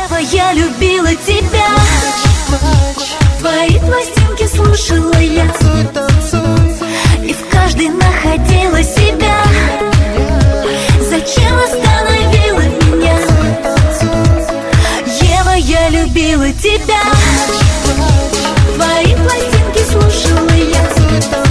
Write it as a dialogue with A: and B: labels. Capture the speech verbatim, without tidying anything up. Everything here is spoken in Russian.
A: Ева, я любила тебя. Твои пластинки слушала я, и в каждой находила себя. Зачем остановила меня? Ева, я любила тебя. Твои пластинки слушала я,